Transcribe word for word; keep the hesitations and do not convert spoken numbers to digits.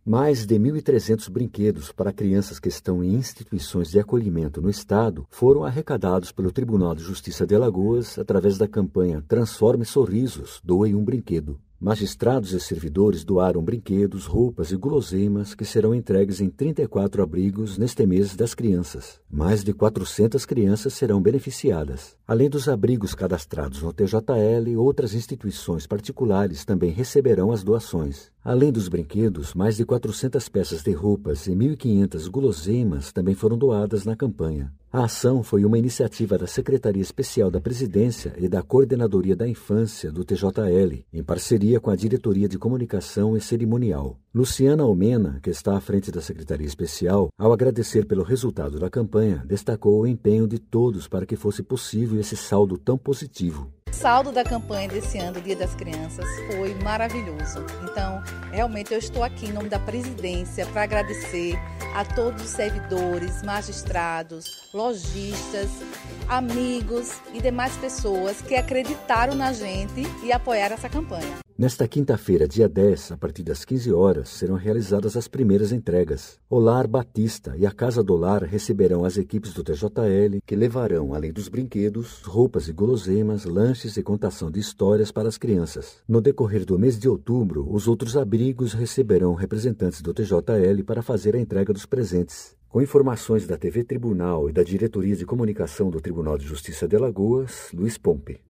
Mais de mil e trezentos brinquedos para crianças que estão em instituições de acolhimento no estado foram arrecadados pelo Tribunal de Justiça de Alagoas através da campanha Transforme Sorrisos, Doe um Brinquedo. Magistrados e servidores doaram brinquedos, roupas e guloseimas que serão entregues em trinta e quatro abrigos neste mês das crianças. Mais de quatrocentas crianças serão beneficiadas. Além dos abrigos cadastrados no T J L, outras instituições particulares também receberão as doações. Além dos brinquedos, mais de quatrocentas peças de roupas e mil e quinhentas guloseimas também foram doadas na campanha. A ação foi uma iniciativa da Secretaria Especial da Presidência e da Coordenadoria da Infância do T J L, em parceria com a Diretoria de Comunicação e Cerimonial. Luciana Almena, que está à frente da Secretaria Especial, ao agradecer pelo resultado da campanha, destacou o empenho de todos para que fosse possível esse saldo tão positivo. O saldo da campanha desse ano, Dia das Crianças, foi maravilhoso. Então, realmente eu estou aqui em nome da presidência para agradecer a todos os servidores, magistrados, lojistas, amigos e demais pessoas que acreditaram na gente e apoiaram essa campanha. Nesta quinta-feira, dia dez, a partir das quinze horas, serão realizadas as primeiras entregas. O Lar Batista e a Casa do Lar receberão as equipes do T J L, que levarão, além dos brinquedos, roupas e guloseimas, lanches e contação de histórias para as crianças. No decorrer do mês de outubro, os outros abrigos receberão representantes do T J L para fazer a entrega dos presentes. Com informações da T V Tribunal e da Diretoria de Comunicação do Tribunal de Justiça de Alagoas, Luiz Pompe.